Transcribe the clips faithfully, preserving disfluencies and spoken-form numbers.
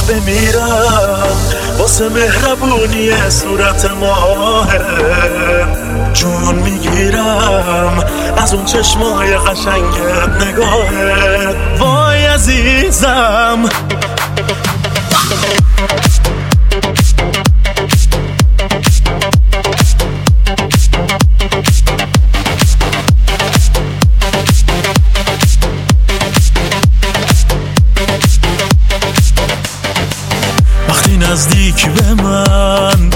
آخ بمیرم واسه مهربونی صورت ماهه، جون میگیرم از اون چشمای قشنگت نگاهت. وای عزیزم وقتی نزدیک به من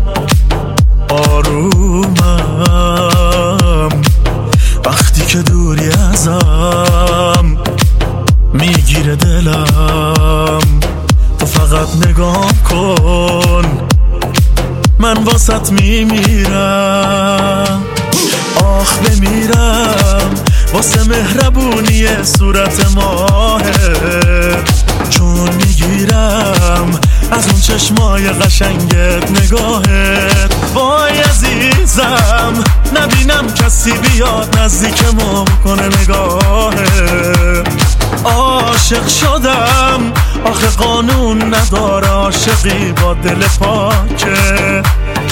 آرومم، وقتی که دوری ازم میگیره دلم. تو فقط نگاه کن من واسط میمیرم. آخ بمیرم واسه مهربونی صورت ماهه، جون میگیرم از اون چشمای قشنگت نگاهت. وای عزیزم نبینم کسی بیاد نزدیک ما بکنه نگاهت. عاشق شدم آخه قانون نداره عاشقی با دل پاکه.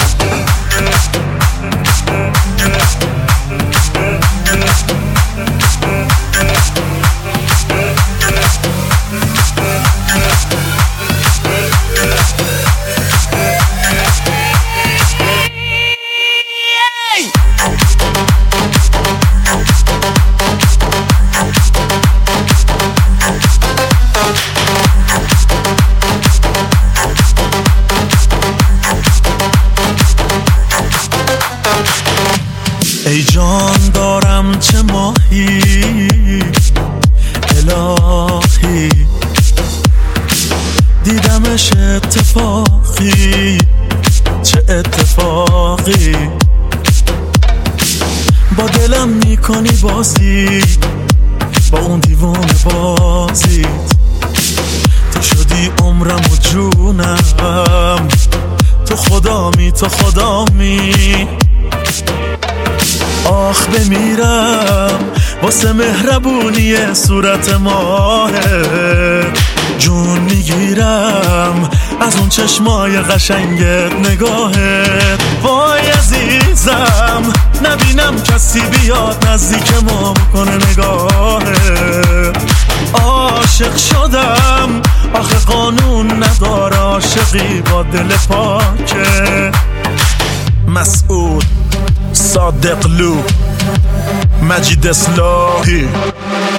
ای جان دارم چه ماهی الهی، دیدمش اتفاقی چه اتفاقی. با دلم میکنی بازی با اون دیوانه بازیت. تو شدی عمرم و جونم، تو خدامی تو خدامی. آخ بمیرم واسه مهربونی صورت ماهه، جون میگیرم از اون چشمای قشنگت نگاهت. وای عزیزم نبینم کسی بیاد نزدیک ما بکنه نگاهت. عاشق شدم آخه قانون نداره عاشقی با دل پاکه. مسعود صادقلو مجید اصلاحی.